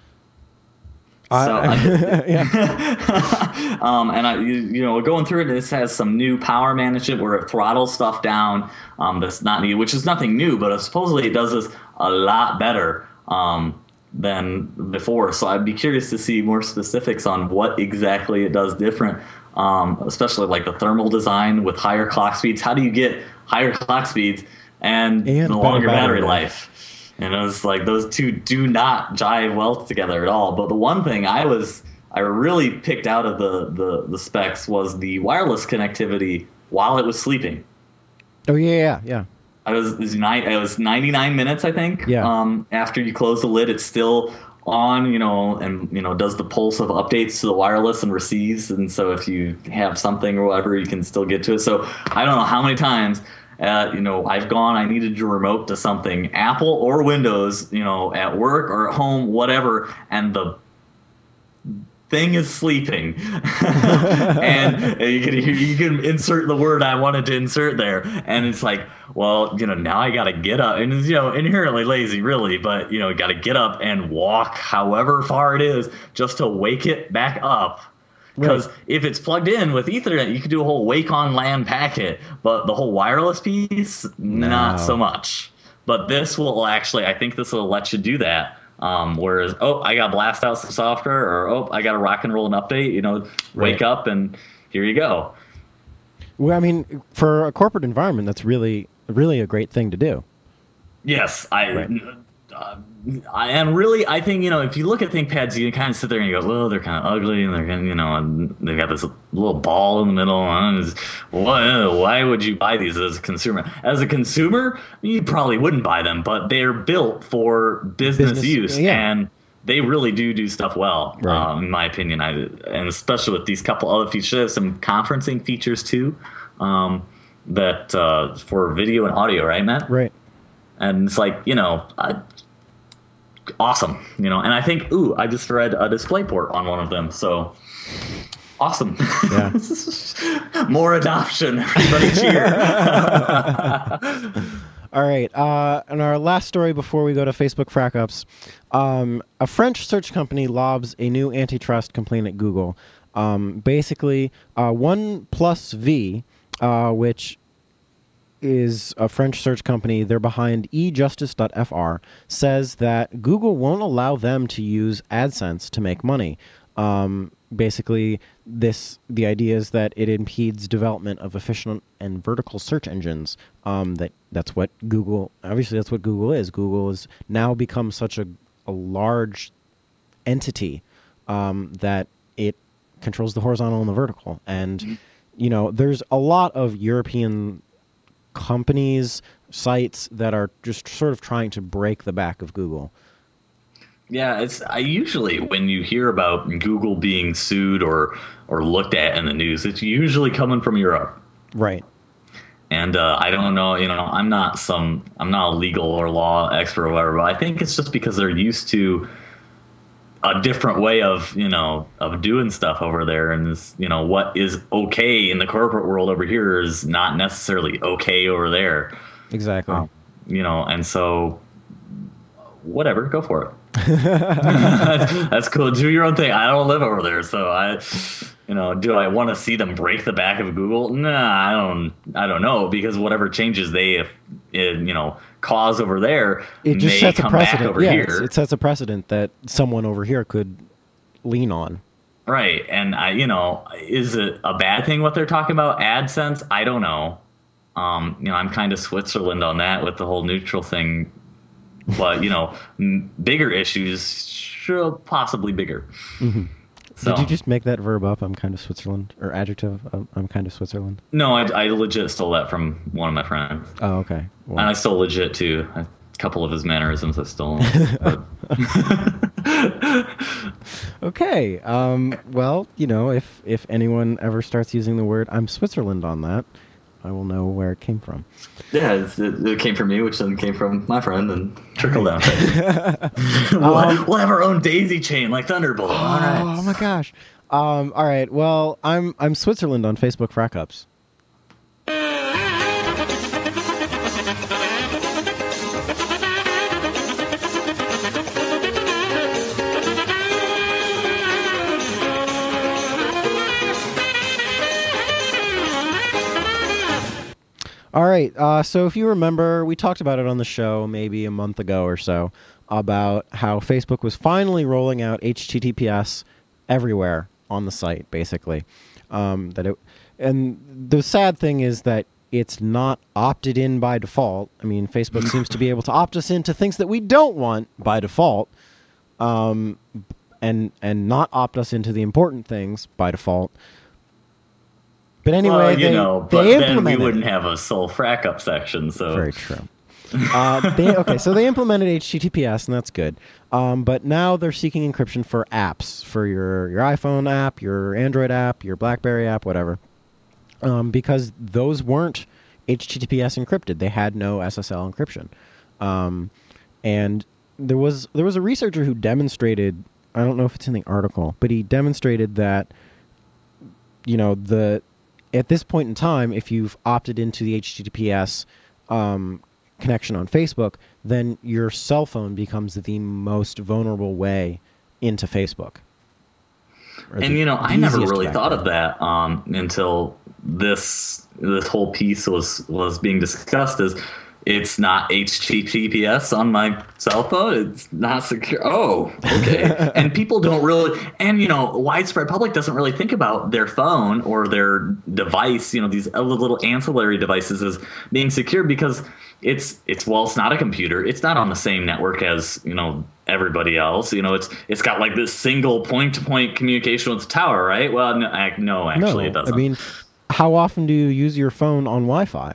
So, I, yeah. um, and I, you, you know, going through it, this has some new power management where it throttles stuff down. Um, that's not needed, which is nothing new, but supposedly it does this a lot better um, than before. So I'd be curious to see more specifics on what exactly it does different, um, especially like the thermal design with higher clock speeds. How do you get higher clock speeds and, and the longer battery, battery life? life? And it was like those two do not jive well together at all. But the one thing I was I really picked out of the, the, the specs was the wireless connectivity while it was sleeping. Oh yeah, yeah, yeah. I was it was, it was ninety-nine minutes, I think. Yeah. Um, after you close the lid, it's still on, you know, and you know does the pulse of updates to the wireless and receives. And so if you have something or whatever, you can still get to it. So I don't know how many times. Uh, you know, I've gone, I needed to remote to something, Apple or Windows, you know, at work or at home, whatever, and the thing is sleeping. And you can, you can insert the word I wanted to insert there. And it's like, well, you know, now I got to get up. And it's, you know, inherently lazy, really, but, you know, got to get up and walk however far it is just to wake it back up. Because right. If it's plugged in with Ethernet, you could do a whole wake on LAN packet, but the whole wireless piece, no. Not so much. But this will actually, I think this will let you do that. Um, whereas, oh, I got to blast out some software, or oh, I got to rock and roll an update. You know, wake right. up and here you go. Well, I mean, for a corporate environment, that's really, really a great thing to do. Yes, I. Right. Uh, I, and really, I think, you know, if you look at ThinkPads, you can kind of sit there and you go, well, they're kind of ugly, and they're kind of, you know, and they've got this little ball in the middle. And just, why, why would you buy these as a consumer? As a consumer, you probably wouldn't buy them, but they're built for business, business use, yeah. And they really do do stuff well, right. um, in my opinion. I, and especially with these couple other features, some conferencing features too, um, that uh, for video and audio, right, Matt? Right. And it's like, you know, I, awesome, you know, and I think, ooh, I just read a DisplayPort on one of them, so awesome. Yeah. More adoption, everybody cheer. All right, uh, and our last story before we go to Facebook frack ups, um, a French search company lobs a new antitrust complaint at Google. Um, basically, uh, OnePlus V, uh, which is a French search company, they're behind e justice dot f r, says that Google won't allow them to use AdSense to make money. Um, basically, this the idea is that it impedes development of efficient and vertical search engines. Um, that that's what Google, obviously that's what Google is. Google has now become such a, a large entity um, that it controls the horizontal and the vertical. And, mm-hmm. you know, there's a lot of European companies, sites that are just sort of trying to break the back of Google. Yeah, it's I usually when you hear about Google being sued or or looked at in the news, it's usually coming from Europe. Right. And uh, I don't know, you know, I'm not some I'm not a legal or law expert or whatever, but I think it's just because they're used to a different way of, you know, of doing stuff over there. And this, you know, what is okay in the corporate world over here is not necessarily okay over there. Exactly. Um, you know, and so whatever, go for it. that's, that's cool. Do your own thing. I don't live over there, so I, you know, do I want to see them break the back of Google? Nah, I don't. I don't know, because whatever changes they, if you know, cause over there, it just may sets come a precedent. back over yeah, here. it sets a precedent that someone over here could lean on. Right, and I, you know, is it a bad thing what they're talking about? AdSense? I don't know. Um, you know, I'm kind of Switzerland on that with the whole neutral thing, but you know, m- bigger issues, sure, possibly bigger. Mm-hmm. So, did you just make that verb up? I'm kind of Switzerland, or adjective? I'm, I'm kind of Switzerland. No, I, I legit stole that from one of my friends. Oh, okay. Well, And I stole legit too. A couple of his mannerisms I stole. But okay. Um, well, you know, if if anyone ever starts using the word "I'm Switzerland" on that, I will know where it came from. yeah, it's, it, it came from me, which then came from my friend, and trickled down. we'll, Um, we'll have our own daisy chain like Thunderbolt. All right. Oh my gosh. Um, all right. Well, I'm I'm Switzerland on Facebook Frack Ups. All right. Uh, so if you remember, we talked about it on the show maybe a month ago or so about how Facebook was finally rolling out H T T P S everywhere on the site, basically. Um, that it, and the sad thing is that it's not opted in by default. I mean, Facebook seems to be able to opt us into things that we don't want by default, um, and and not opt us into the important things by default. But anyway, well, you they, know, but they then we implemented wouldn't have a sole frack up section. So very true. uh, they, okay, so they implemented H T T P S, and that's good. Um, but now they're seeking encryption for apps, for your, your iPhone app, your Android app, your BlackBerry app, whatever, um, because those weren't H T T P S encrypted. They had no S S L encryption. Um, and there was there was a researcher who demonstrated, I don't know if it's in the article, but he demonstrated that, you know, the at this point in time, if you've opted into the H T T P S um, connection on Facebook, then your cell phone becomes the most vulnerable way into Facebook. Or And the you know, I never easiest really thought backdoor. backdoor. of that um, until this this whole piece was was being discussed. Is it's not H T T P S on my cell phone? It's not secure. Oh, okay. And people don't really, and you know, widespread public doesn't really think about their phone or their device. You know, these other little ancillary devices as being secure because it's it's well, it's not a computer. It's not on the same network as you know everybody else. You know, it's it's got like this single point to point communication with the tower, right? Well, no, ac- no actually, no, it doesn't. I mean, how often do you use your phone on Wi-Fi?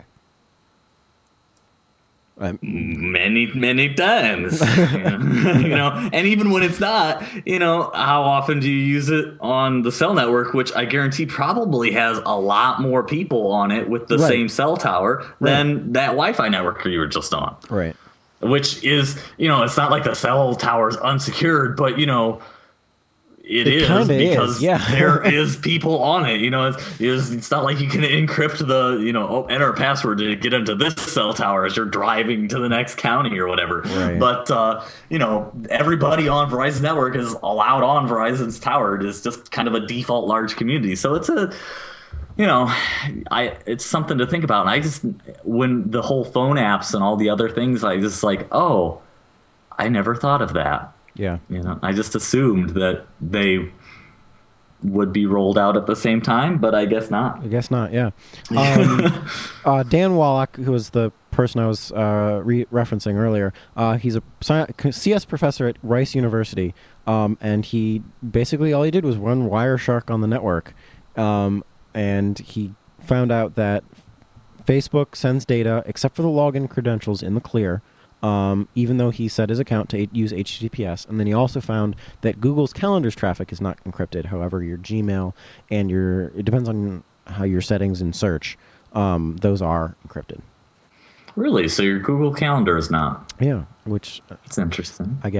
Um, many many times. You know, and even when it's not, you know, how often do you use it on the cell network, which I guarantee probably has a lot more people on it with the Right. same cell tower than that Wi-Fi network you were just on, right. which is, you know, it's not like the cell tower is unsecured, but you know, it, It is kinda is, because yeah. there is people on it. You know, it's, it's it's not like you can encrypt the, you know, oh, enter a password to get into this cell tower as you're driving to the next county or whatever. Right. But uh, you know, everybody on Verizon network is allowed on Verizon's tower. It is just kind of a default large community. So it's a, you know, I it's something to think about. And I just, when the whole phone apps and all the other things, I just like, oh, I never thought of that. Yeah. You know, I just assumed that they would be rolled out at the same time, but I guess not. I guess not, yeah. Um, uh, Dan Wallach, who was the person I was uh, re- referencing earlier, uh, he's a sci- C S professor at Rice University, um, and he basically all he did was run Wireshark on the network, um, and he found out that Facebook sends data, except for the login credentials, in the clear, Um, even though he set his account to use H T T P S. And then he also found that Google's calendars traffic is not encrypted. However, your Gmail and your, it depends on how your settings in search, um, those are encrypted. Really? So your Google Calendar is not? Yeah, which It's interesting. I guess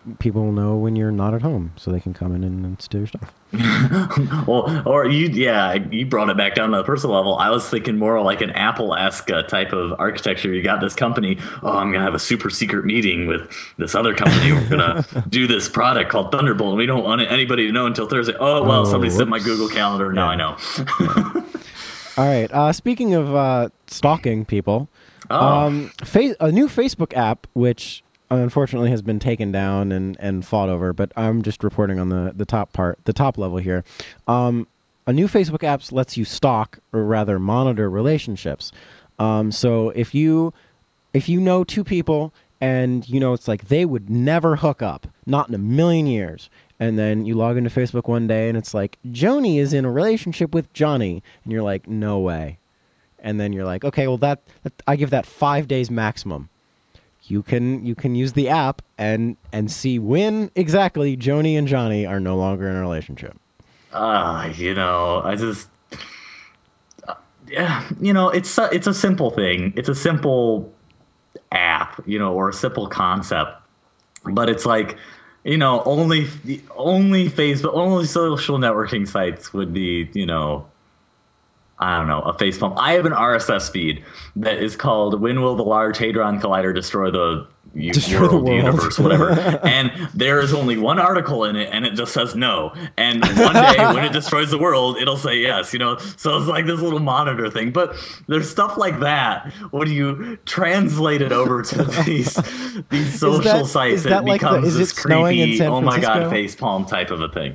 people will know when you're not at home, so they can come in and, and steal your stuff. Well, or you, yeah, you brought it back down to the personal level. I was thinking more like an Apple-esque uh, type of architecture. You got this company. Oh, I'm gonna have a super secret meeting with this other company. We're gonna do this product called Thunderbolt. And we don't want anybody to know until Thursday. Oh well, Oh, somebody set my whoops. Google Calendar. Now I know. All right. Uh, speaking of uh, stalking people, Oh. um, fa- a new Facebook app, which unfortunately has been taken down and, and fought over, but I'm just reporting on the, the top part, the top level here. Um, a new Facebook app lets you stalk, or rather monitor relationships. Um, so if you if you know two people and you know it's like they would never hook up, not in a million years, and then you log into Facebook one day and it's like, Joni is in a relationship with Johnny. And you're like, no way. And then you're like, okay, well, that, that I give that five days maximum. You can you can use the app and, and see when exactly Joni and Johnny are no longer in a relationship. Ah, uh, you know, I just, uh, yeah, you know, it's a, it's a simple thing. It's a simple app, you know, or a simple concept. But it's like, you know, only only Facebook, only social networking sites would be, you know, I don't know, a facepalm. I have an R S S feed that is called "When Will the Large Hadron Collider Destroy the U- Destroy World, the world. Universe, whatever?" And there is only one article in it, and it just says no. And one day, when it destroys the world, it'll say yes. You know, so it's like this little monitor thing. But there's stuff like that when you translate it over to these these social that- sites, is it that like the- becomes is it this snowing in creepy, San oh my god, Francisco? facepalm type of a thing.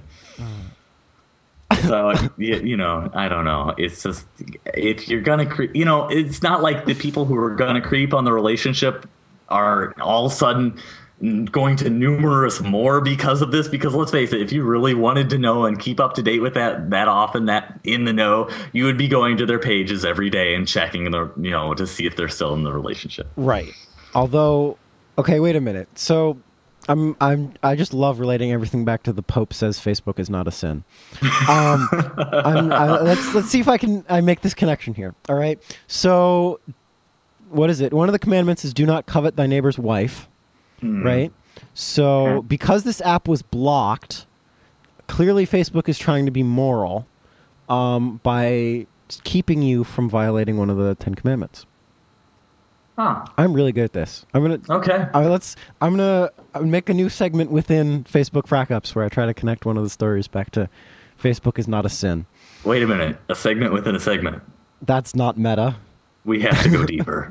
So, you, you know, I don't know. It's just, if you're going to creep, you know, it's not like the people who are going to creep on the relationship are all of a sudden going to numerous more because of this. Because let's face it, if you really wanted to know and keep up to date with that that often, that in the know, you would be going to their pages every day and checking their, you know, to see if they're still in the relationship. Right. Although, okay, wait a minute. So I'm I'm I just love relating everything back to the Pope says Facebook is not a sin. Um, I'm, I, let's let's see if I can I make this connection here. All right. So, what is it? One of the commandments is do not covet thy neighbor's wife. Hmm. Right. So because this app was blocked, clearly Facebook is trying to be moral um, by keeping you from violating one of the Ten Commandments. Huh. I'm really good at this. I'm gonna Okay. Uh, let's. I'm gonna uh, make a new segment within Facebook Frack Ups where I try to connect one of the stories back to Facebook is not a sin. Wait a minute. A segment within a segment. That's not meta. We have to go deeper.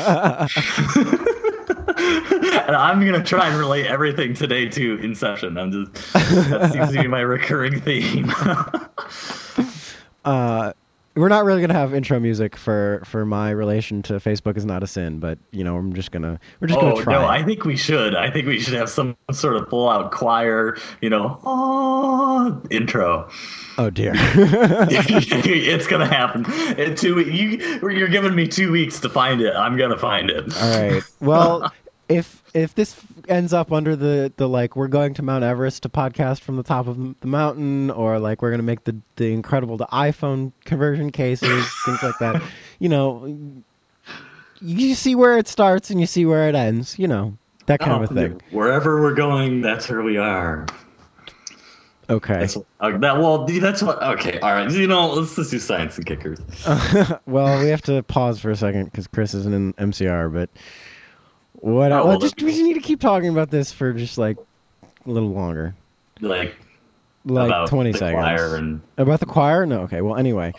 And I'm going to try and relate everything today to Inception. I'm just, that seems to be my recurring theme. uh, we're not really gonna have intro music for, for my relation to Facebook is not a sin, but you know I'm just gonna we're just oh, gonna try. no, it. I think we should. I think we should have some sort of full out choir, you know, oh, intro. Oh dear. It's going to happen. In two weeks, you, you're giving me two weeks to find it. I'm going to find it. All right. Well, if if this ends up under the, the like we're going to Mount Everest to podcast from the top of the mountain, or like we're going to make the the incredible to iPhone conversion cases, things like that, you know, you see where it starts and you see where it ends, you know, that kind Oh, of a thing. Wherever we're going, that's where we are. Okay. That's, uh, that well, that's what. Okay, all right. You know, let's just do science and kickers. Well, we have to pause for a second because Chris isn't in M C R, but what? Oh, well, well, just we just need to keep talking about this for just like a little longer, Like, like about twenty the seconds. choir and About the choir? No. Okay. Well, anyway.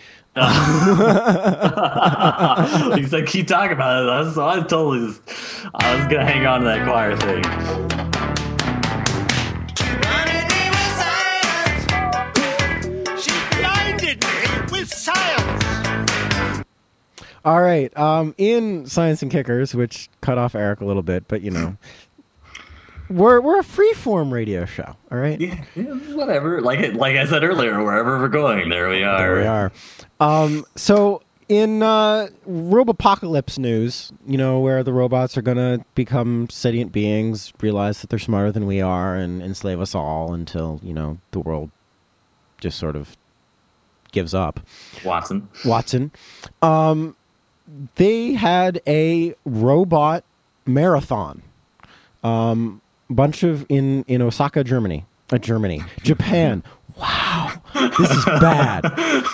he said, "Keep talking about it." So I totally, just, I was gonna hang on to that choir thing. Science. All right. Um, in Science and Kickers, which cut off Eric a little bit, but you know, we're we're a free-form radio show. All right. Yeah, yeah, whatever. Like it, like I said earlier, wherever we're going, there we are. There we are. Um, so in uh, Robopocalypse news, you know, where the robots are gonna become sentient beings, realize that they're smarter than we are, and enslave us all until you know the world just sort of gives up. Watson. Watson. Um, they had a robot marathon. Um, bunch of in in Osaka, Germany, uh, Germany, Japan. Wow, this is bad.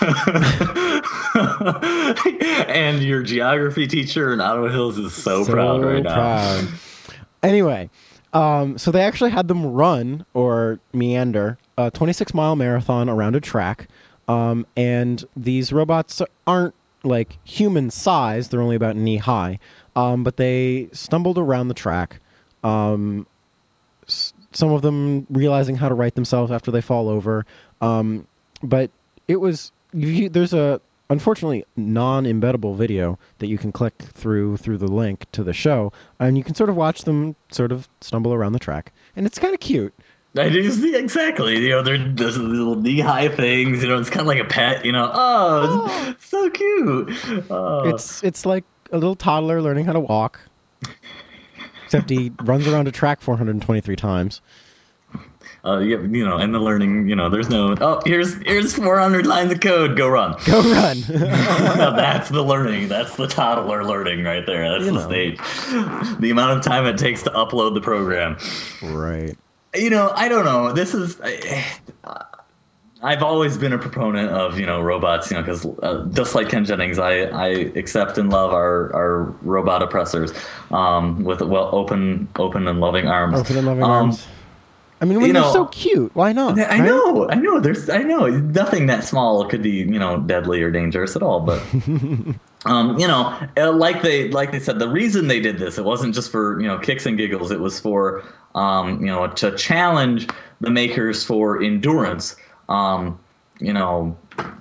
And your geography teacher in Ottawa Hills is so, So proud right proud. now. Anyway, um, so they actually had them run or meander a twenty-six mile marathon around a track. Um, and these robots aren't like human size. They're only about knee high. Um, but they stumbled around the track. Um, s- some of them realizing how to right themselves after they fall over. Um, but it was, you, there's a, unfortunately, non-embeddable video that you can click through through the link to the show, and you can sort of watch them sort of stumble around the track, and it's kind of cute. I do see exactly. You know, they're those little knee-high things. You know, it's kind of like a pet. You know, oh, Oh. it's so cute. Oh. It's it's like a little toddler learning how to walk, except he runs around a track four hundred twenty-three times. Uh, yeah, you know, and the learning. You know, there's no. Oh, here's here's four hundred lines of code. Go run. Go run. Now that's the learning. That's the toddler learning right there. That's You the know. stage. The amount of time it takes to upload the program. Right. You know, I don't know. This is. I, I've always been a proponent of, you know, robots, you know, because uh, just like Ken Jennings, I, I accept and love our, our robot oppressors um, with well open open and loving arms. Open and loving Um, arms. I mean, when you they're know- so cute, why not? I right? know, I know. There's, I know, nothing that small could be, you know, deadly or dangerous at all. But, um, you know, uh, like they, like they said, the reason they did this, it wasn't just for, you know, kicks and giggles. It was for, um, you know, to challenge the makers for endurance. Um, you know,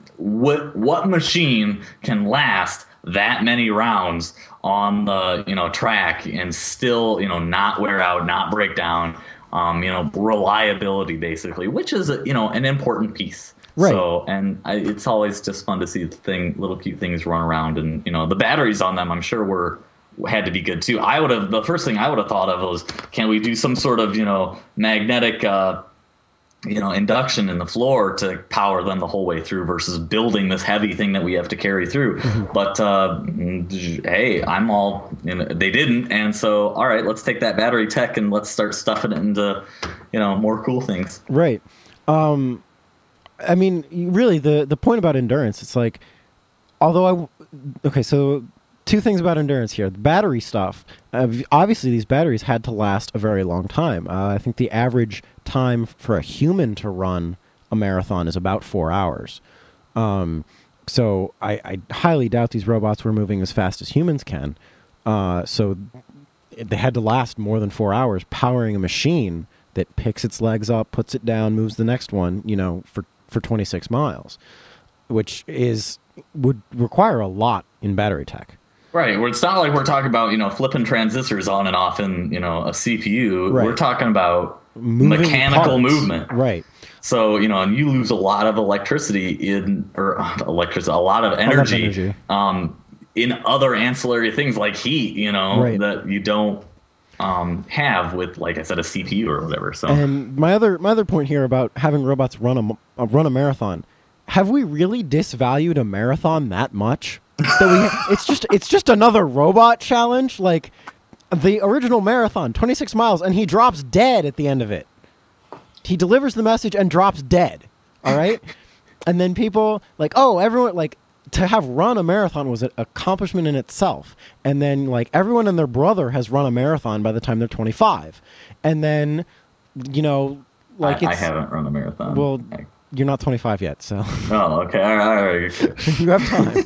what what machine can last that many rounds on the, you know, track and still, you know, not wear out, not break down. Um, you know, reliability basically, which is a, you know, an important piece. Right. So, and I, it's always just fun to see the thing, little cute things run around, and you know, the batteries on them, I'm sure were had to be good too. I would have the first thing I would have thought of was, can we do some sort of, you know, magnetic, uh, you know, induction in the floor to power them the whole way through versus building this heavy thing that we have to carry through. But uh, hey, I'm all, you know, they didn't. And so, all right, let's take that battery tech and let's start stuffing it into, you know, more cool things. Right. Um, I mean, you- really, the, the point about endurance, it's like, although I, w- okay, so two things about endurance here. The battery stuff, uh, obviously these batteries had to last a very long time. Uh, I think the average time for a human to run a marathon is about four hours. Um, so I, I highly doubt these robots were moving as fast as humans can. Uh, so it- they had to last more than four hours powering a machine that picks its legs up, puts it down, moves the next one, you know, for, for twenty-six miles, which is would require a lot in battery tech. Right. Where it's not like we're talking about, you know, flipping transistors on and off in, you know, a C P U. Right. We're talking about Moving mechanical parts. movement. Right. So, you know, and you lose a lot of electricity in, or uh, electricity, a lot of energy, energy. Um, in other ancillary things like heat, you know, Right. that you don't um, have with, like I said, a C P U or whatever. So, And my other my other point here about having robots run a, m- uh, run a marathon, have we really disvalued a marathon that much? That we ha- it's just it's just another robot challenge, like the original marathon, twenty-six miles, and he drops dead at the end of it. He delivers the message and drops dead. All right, and then people like, oh, everyone like to have run a marathon was an accomplishment in itself, and then like everyone and their brother has run a marathon by the time they're twenty-five, and then you know like I, I it's haven't run a marathon. well, I- you're not twenty-five yet, so oh, okay. All right. All right. you have time.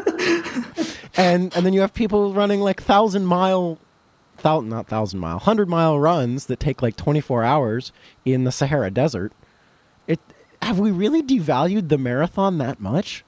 and and then you have people running like thousand mile, thousand not thousand mile, hundred mile runs that take like twenty-four hours in the Sahara Desert. It have we really devalued the marathon that much?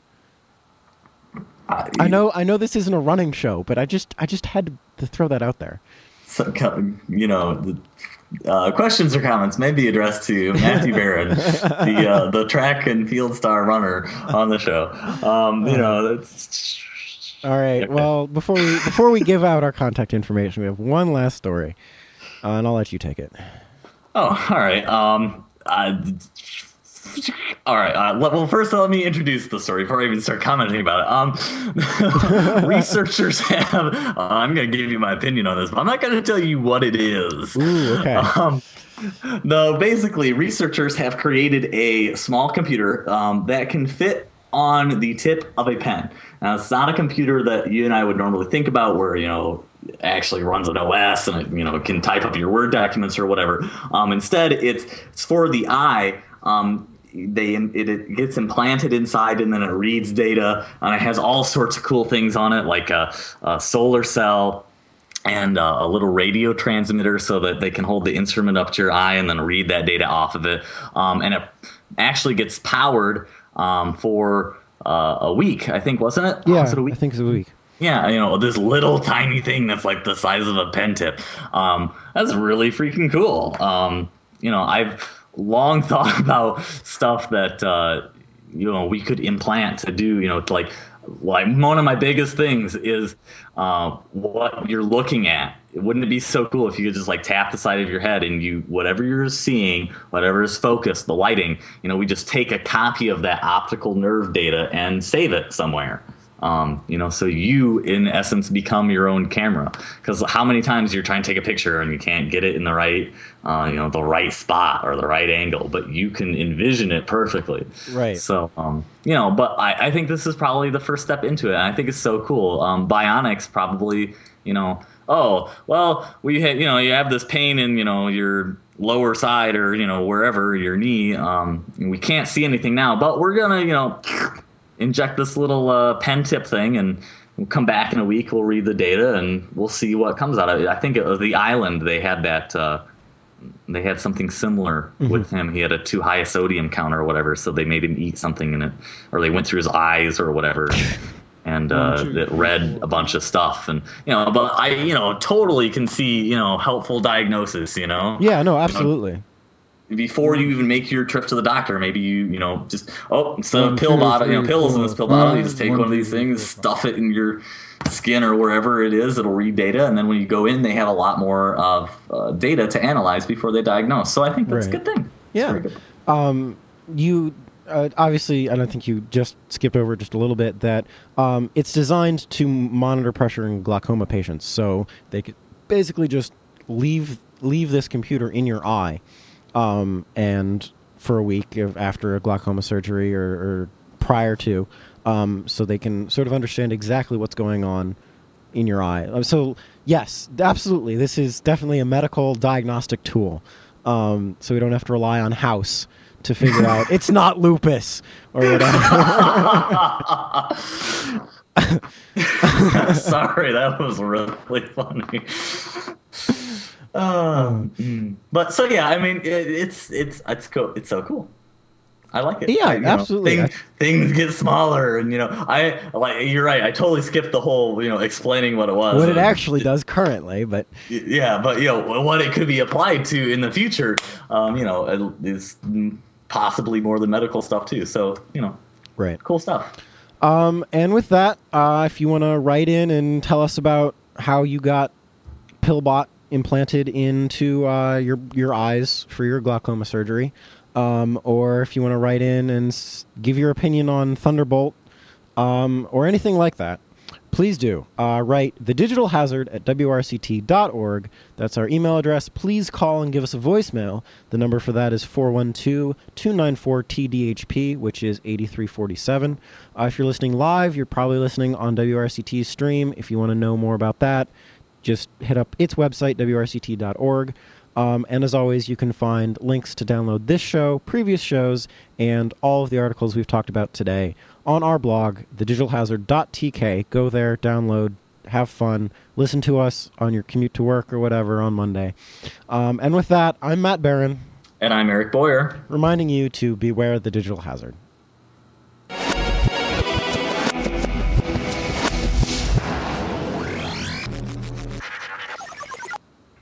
I know I know this isn't a running show, but I just I just had to, to throw that out there. So, you know, the uh, questions or comments may be addressed to Matthew Barron, the uh, the track and field star runner on the show. Um, you know, that's All right. Okay. Well, before we before we give out our contact information, we have one last story, uh, and I'll let you take it. oh, all right. Um, I, All right. Uh, let, well, first, let me introduce the story before I even start commenting about it. Um, researchers have. Uh, I'm going to give you my opinion on this, but I'm not going to tell you what it is. Ooh, okay. Um, no, basically, researchers have created a small computer um, that can fit on the tip of a pen. Now, it's not a computer that you and I would normally think about, where you know actually runs an O S and it, you know can type up your Word documents or whatever. Um, instead, it's it's for the eye. Um, they it, it gets implanted inside, and then it reads data, and it has all sorts of cool things on it, like a, a solar cell and uh, a little radio transmitter, so that they can hold the instrument up to your eye and then read that data off of it. Um, and it actually gets powered um, for uh, a week, I think, wasn't it? Yeah, Was it a week? I think it's a week. Yeah, you know, this little tiny thing that's like the size of a pen tip. Um, that's really freaking cool. Um, you know, I've long thought about stuff that, uh, you know, we could implant to do, you know, to like, like one of my biggest things is uh, what you're looking at. Wouldn't it be so cool if you could just like tap the side of your head and you, whatever you're seeing, whatever is focused, the lighting, you know, we just take a copy of that optical nerve data and save it somewhere. Um, you know, so you, in essence, become your own camera. Because how many times you're trying to take a picture and you can't get it in the right, uh, you know, the right spot or the right angle, but you can envision it perfectly. Right. So, um, you know, but I, I think this is probably the first step into it. And I think it's so cool. Um, Bionics probably, you know, oh, well, we had, you know, you have this pain in, you know, your lower side or, you know, wherever, your knee. Um, we can't see anything now, but we're going to, you know, inject this little uh, pen tip thing, and we'll come back in a week. We'll read the data, and we'll see what comes out of it. I think it was the Island. They had that. Uh, they had something similar mm-hmm. with him. He had a too high a sodium count or whatever, so they made him eat something in it, or they went through his eyes or whatever, and uh, it read a bunch of stuff. And you know, but I, you know, totally can see, you know, helpful diagnosis. You know. Yeah. No. Absolutely. You know, before you even make your trip to the doctor, maybe you, you know, just, oh, instead of pill bottle, you know, pills in this pill bottle, you just take one of these things, stuff it in your skin or wherever it is, it'll read data. And then when you go in, they have a lot more of uh, data to analyze before they diagnose. So I think that's right. a good thing. Yeah. Good. Um, you, uh, obviously, I don't think you just skipped over just a little bit that um, it's designed to monitor pressure in glaucoma patients. So they could basically just leave, leave this computer in your eye. Um, and for a week of, after a glaucoma surgery or, or prior to, um, so they can sort of understand exactly what's going on in your eye. Um, so yes, absolutely. This is definitely a medical diagnostic tool. Um, so we don't have to rely on House to figure out it's not lupus or whatever. Sorry, that was really funny. Um, mm. But so yeah, I mean, it, it's it's it's cool. It's so cool. I like it. Yeah, I, absolutely. Know, things, things get smaller, and you know, I like. You're right. I totally skipped the whole, you know, explaining what it was. What it and, actually does currently, but yeah, but you know, what it could be applied to in the future. Um, you know, is possibly more than medical stuff too. So you know, right, cool stuff. Um, and with that, uh, if you want to write in and tell us about how you got Pillbot implanted into uh, your your eyes for your glaucoma surgery, um, or if you want to write in and s- give your opinion on Thunderbolt, um, or anything like that, please do. Uh, write The Digital Hazard at W R C T dot org. That's our email address. Please call and give us a voicemail. The number for that is four one two, two nine four, T D H P, which is eighty-three forty-seven. Uh, if you're listening live, you're probably listening on W R C T's stream. If you want to know more about that, just hit up its website, W R C T dot org. Um, and as always, you can find links to download this show, previous shows, and all of the articles we've talked about today on our blog, the digital hazard dot T K. Go there, download, have fun, listen to us on your commute to work or whatever on Monday. Um, and with that, I'm Matt Barron. And I'm Eric Boyer. Reminding you to beware the digital hazard.